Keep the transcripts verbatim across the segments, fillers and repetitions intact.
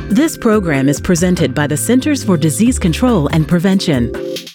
This program is presented by the Centers for Disease Control and Prevention.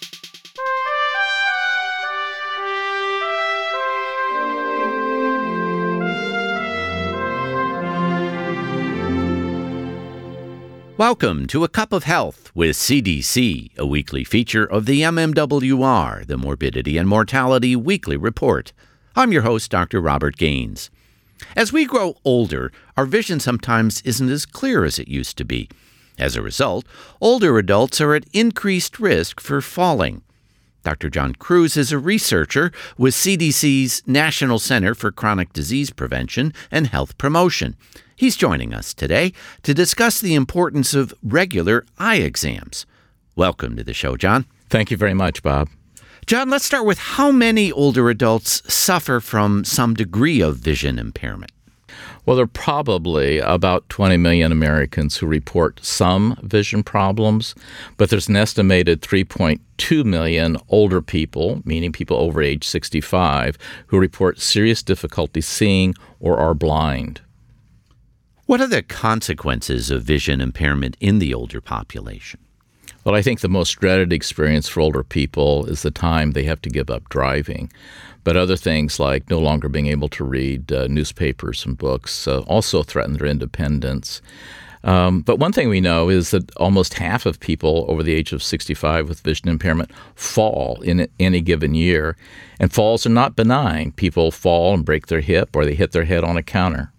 Welcome to A Cup of Health with C D C, a weekly feature of the M M W R, the Morbidity and Mortality Weekly Report. I'm your host, Doctor Robert Gaines. As we grow older, our vision sometimes isn't as clear as it used to be. As a result, older adults are at increased risk for falling. Doctor John Kruse is a researcher with C D C's National Center for Chronic Disease Prevention and Health Promotion. He's joining us today to discuss the importance of regular eye exams. Welcome to the show, John. Thank you very much, Bob. John, let's start with how many older adults suffer from some degree of vision impairment? Well, there are probably about twenty million Americans who report some vision problems, but there's an estimated three point two million older people, meaning people over age sixty-five, who report serious difficulty seeing or are blind. What are the consequences of vision impairment in the older population? Well, I think the most dreaded experience for older people is the time they have to give up driving. But other things like no longer being able to read uh, newspapers and books uh, also threaten their independence. Um, but one thing we know is that almost half of people over the age of sixty-five with vision impairment fall in any given year. And falls are not benign. People fall and break their hip or they hit their head on a counter.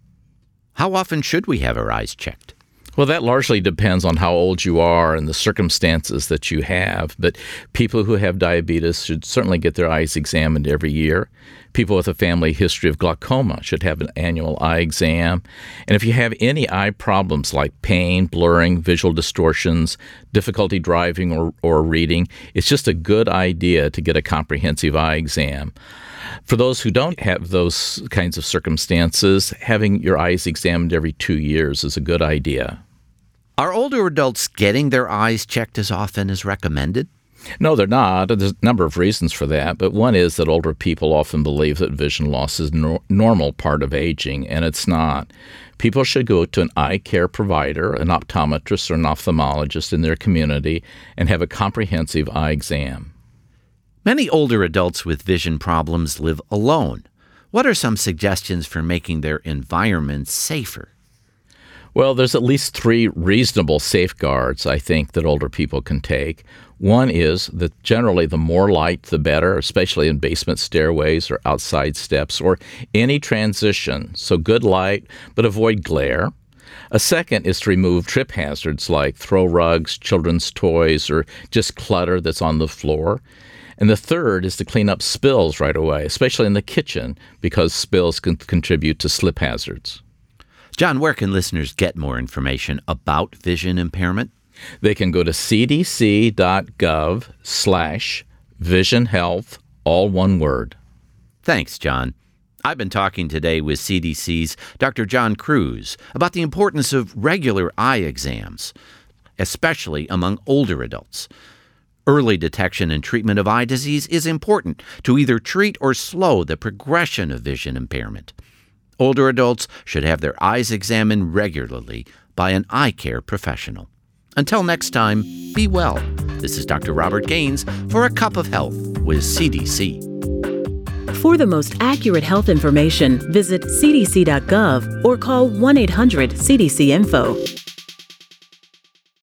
How often should we have our eyes checked? Well, that largely depends on how old you are and the circumstances that you have. But people who have diabetes should certainly get their eyes examined every year. People with a family history of glaucoma should have an annual eye exam. And if you have any eye problems like pain, blurring, visual distortions, difficulty driving or, or reading, it's just a good idea to get a comprehensive eye exam. For those who don't have those kinds of circumstances, having your eyes examined every two years is a good idea. Are older adults getting their eyes checked as often as recommended? No, they're not. There's a number of reasons for that, but one is that older people often believe that vision loss is a no- normal part of aging, and it's not. People should go to an eye care provider, an optometrist or an ophthalmologist in their community, and have a comprehensive eye exam. Many older adults with vision problems live alone. What are some suggestions for making their environment safer? Well, there's at least three reasonable safeguards, I think, that older people can take. One is that generally the more light, the better, especially in basement stairways or outside steps or any transition. So good light, but avoid glare. A second is to remove trip hazards like throw rugs, children's toys, or just clutter that's on the floor. And the third is to clean up spills right away, especially in the kitchen, because spills can contribute to slip hazards. John, where can listeners get more information about vision impairment? They can go to cdc.gov slash vision health, all one word. Thanks, John. I've been talking today with C D C's Doctor John Kruse about the importance of regular eye exams, especially among older adults. Early detection and treatment of eye disease is important to either treat or slow the progression of vision impairment. Older adults should have their eyes examined regularly by an eye care professional. Until next time, be well. This is Doctor Robert Gaines for A Cup of Health with C D C. For the most accurate health information, visit c d c dot gov or call one eight hundred C D C info.